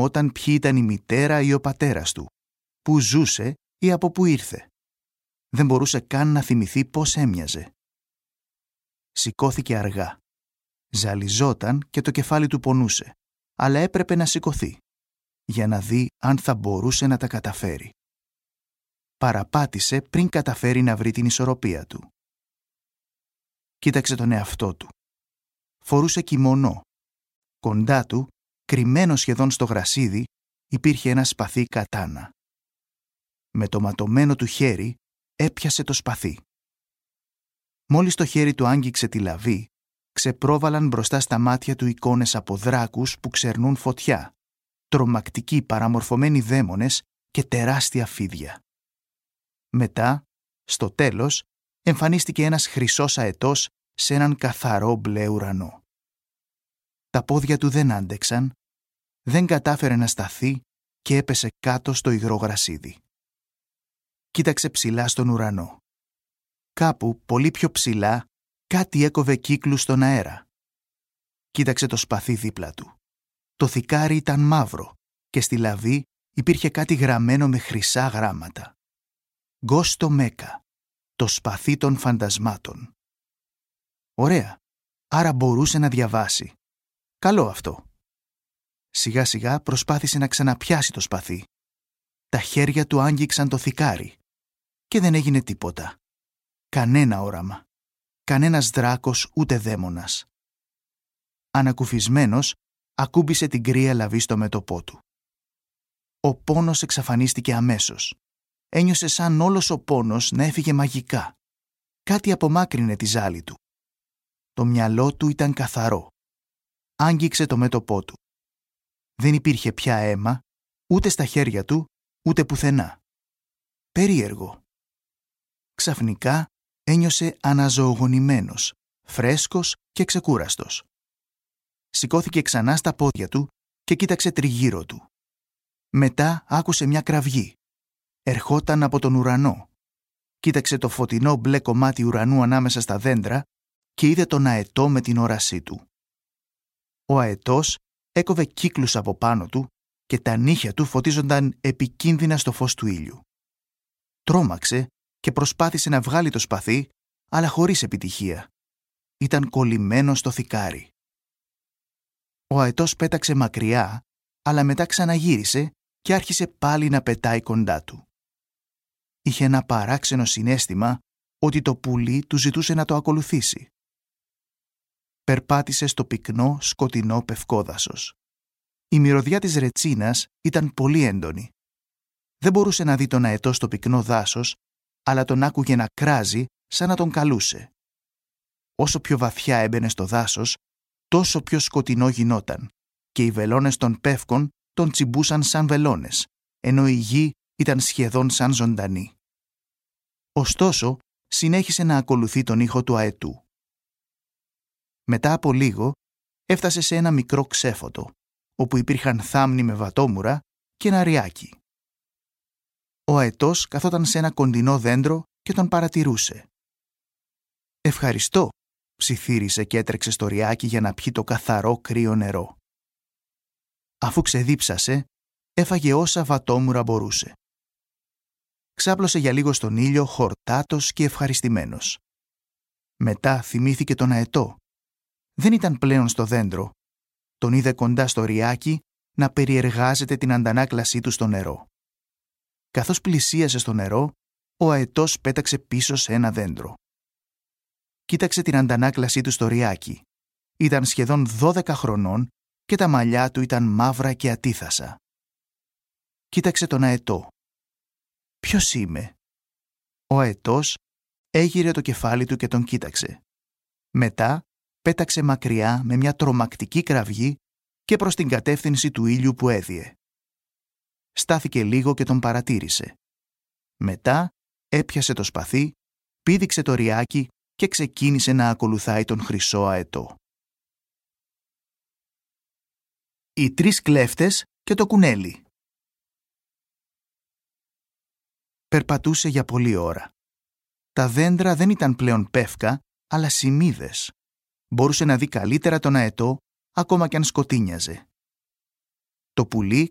όταν ποιοι ήταν η μητέρα ή ο πατέρας του, που ζούσε ή από που ήρθε. Δεν μπορούσε καν να θυμηθεί πώς έμοιαζε. Σηκώθηκε αργά. Ζαλιζόταν και το κεφάλι του πονούσε, αλλά έπρεπε να σηκωθεί, για να δει αν θα μπορούσε να τα καταφέρει. Παραπάτησε πριν καταφέρει να βρει την ισορροπία του. Κοίταξε τον εαυτό του. Φορούσε κιμονό. Κοντά του, κρυμμένο σχεδόν στο γρασίδι, υπήρχε ένα σπαθί κατάνα. Με το ματωμένο του χέρι έπιασε το σπαθί. Μόλις το χέρι του άγγιξε τη λαβή, ξεπρόβαλαν μπροστά στα μάτια του εικόνες από δράκους που ξερνούν φωτιά, τρομακτικοί παραμορφωμένοι δαίμονες και τεράστια φίδια. Μετά, στο τέλος, εμφανίστηκε ένας χρυσός αετός σε έναν καθαρό μπλε ουρανό. Τα πόδια του δεν άντεξαν, δεν κατάφερε να σταθεί και έπεσε κάτω στο υγρό γρασίδι. Κοίταξε ψηλά στον ουρανό. Κάπου, πολύ πιο ψηλά, κάτι έκοβε κύκλους στον αέρα. Κοίταξε το σπαθί δίπλα του. Το θικάρι ήταν μαύρο και στη λαβή υπήρχε κάτι γραμμένο με χρυσά γράμματα. «Γκόστο Μέκα, το σπαθί των φαντασμάτων». Ωραία, άρα μπορούσε να διαβάσει. Καλό αυτό. Σιγά σιγά προσπάθησε να ξαναπιάσει το σπαθί. Τα χέρια του άγγιξαν το θικάρι και δεν έγινε τίποτα. Κανένα όραμα. Κανένας δράκος ούτε δαίμονας. Ανακουφισμένος, ακούμπησε την κρύα λαβή στο μέτωπό του. Ο πόνος εξαφανίστηκε αμέσως. Ένιωσε σαν όλος ο πόνος να έφυγε μαγικά. Κάτι απομάκρυνε τη ζάλη του. Το μυαλό του ήταν καθαρό. Άγγιξε το μέτωπό του. Δεν υπήρχε πια αίμα, ούτε στα χέρια του, ούτε πουθενά. Περίεργο. Ξαφνικά ένιωσε αναζωογονημένος, φρέσκος και ξεκούραστος. Σηκώθηκε ξανά στα πόδια του και κοίταξε τριγύρω του. Μετά άκουσε μια κραυγή. Ερχόταν από τον ουρανό. Κοίταξε το φωτεινό μπλε κομμάτι ουρανού ανάμεσα στα δέντρα και είδε τον αετό με την όρασή του. Ο αετός έκοβε κύκλους από πάνω του και τα νύχια του φωτίζονταν επικίνδυνα στο φως του ήλιου. Τρόμαξε και προσπάθησε να βγάλει το σπαθί, αλλά χωρίς επιτυχία. Ήταν κολλημένο στο θικάρι. Ο αετός πέταξε μακριά, αλλά μετά ξαναγύρισε και άρχισε πάλι να πετάει κοντά του. Είχε ένα παράξενο συναίσθημα ότι το πουλί του ζητούσε να το ακολουθήσει. Περπάτησε στο πυκνό, σκοτεινό πευκόδασος. Η μυρωδιά της ρετσίνας ήταν πολύ έντονη. Δεν μπορούσε να δει τον αετό στο πυκνό δάσος, αλλά τον άκουγε να κράζει σαν να τον καλούσε. Όσο πιο βαθιά έμπαινε στο δάσος, τόσο πιο σκοτεινό γινόταν και οι βελόνες των πεύκων τον τσιμπούσαν σαν βελόνες, ενώ η γη ήταν σχεδόν σαν ζωντανή. Ωστόσο, συνέχισε να ακολουθεί τον ήχο του αετού. Μετά από λίγο, έφτασε σε ένα μικρό ξέφωτο, όπου υπήρχαν θάμνοι με βατόμουρα και ένα ριάκι. Ο αετός καθόταν σε ένα κοντινό δέντρο και τον παρατηρούσε. «Ευχαριστώ», ψιθύρισε και έτρεξε στο ριάκι για να πιει το καθαρό κρύο νερό. Αφού ξεδίψασε, έφαγε όσα βατόμουρα μπορούσε. Ξάπλωσε για λίγο στον ήλιο χορτάτος και ευχαριστημένος. Μετά θυμήθηκε τον αετό. Δεν ήταν πλέον στο δέντρο. Τον είδε κοντά στο ριάκι να περιεργάζεται την αντανάκλασή του στο νερό. Καθώς πλησίασε στο νερό, ο αετός πέταξε πίσω σε ένα δέντρο. Κοίταξε την αντανάκλασή του στο ριάκι. Ήταν σχεδόν 12 χρονών και τα μαλλιά του ήταν μαύρα και ατίθασα. Κοίταξε τον αετό. «Ποιος είμαι?» Ο αετός έγειρε το κεφάλι του και τον κοίταξε. Μετά πέταξε μακριά με μια τρομακτική κραυγή και προς την κατεύθυνση του ήλιου που έδιε. Στάθηκε λίγο και τον παρατήρησε. Μετά έπιασε το σπαθί, πήδηξε το ριάκι και ξεκίνησε να ακολουθάει τον χρυσό αετό. Οι 3 κλέφτες και το κουνέλι. Περπατούσε για πολλή ώρα. Τα δέντρα δεν ήταν πλέον πεύκα, αλλά σιμίδες. Μπορούσε να δει καλύτερα τον αετό, ακόμα κι αν σκοτίνιαζε. Το πουλί